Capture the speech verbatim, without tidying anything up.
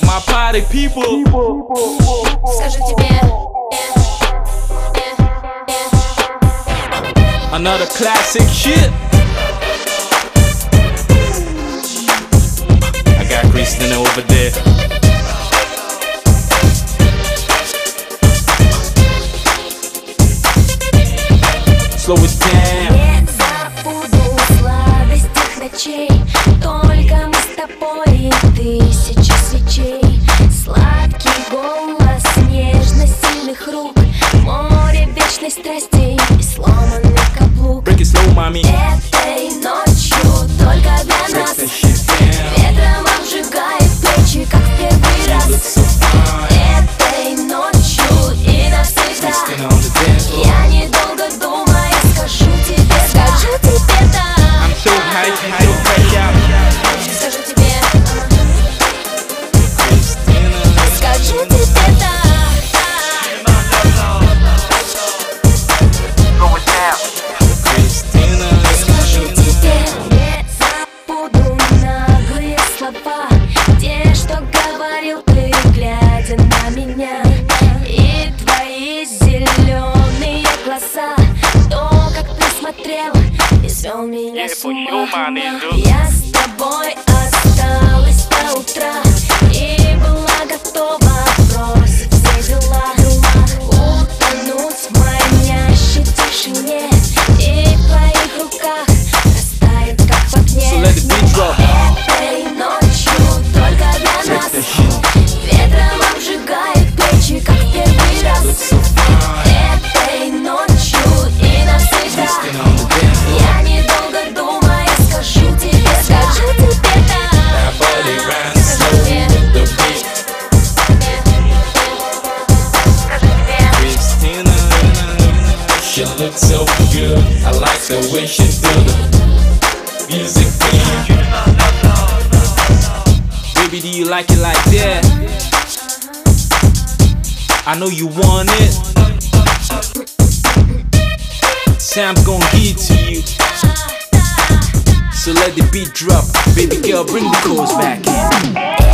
My party people. Скажу тебе. Another classic shit. I got Christina over there. Slow it down. Не забуду сладостях ночей. Только мы с тобой и тысячи свечей. Сладкий голос, нежность сильных рук. Море вечной страстей и сломанный каблук. Break it slow, mommy. Этой ночью только для нас. Ветром обжигает плечи, как в первый раз. Этой ночью и навсегда. Я недолго думаю, скажу тебе, скажу тебе да. I'm so high, high, high. Скажу тебе, Christina. скажу тебе да. Christina. Скажу тебе, не забуду наглые слова, те, что говорил ты, глядя на меня. И твои зеленые глаза, то, как ты смотрел, и свел меня с ума. Я с тобой осталась до утра и была готова бросить все дела, утонуть в манящей тишине и в твоих руках растает, как в огне. So let the beat drop. Этой ночью только для нас. Ветром обжигает плечи, как в первый раз. Этой ночью и навсегда. Я недолго думаю, скажу тебе, скажу тебе да. Скажу тебе, Christina. She looks so good, I like the way she do the music thing. Baby, do you like it like that? I know you want it. Sam's gonna give it to you. So let the beat drop. Baby girl, bring the chorus back in.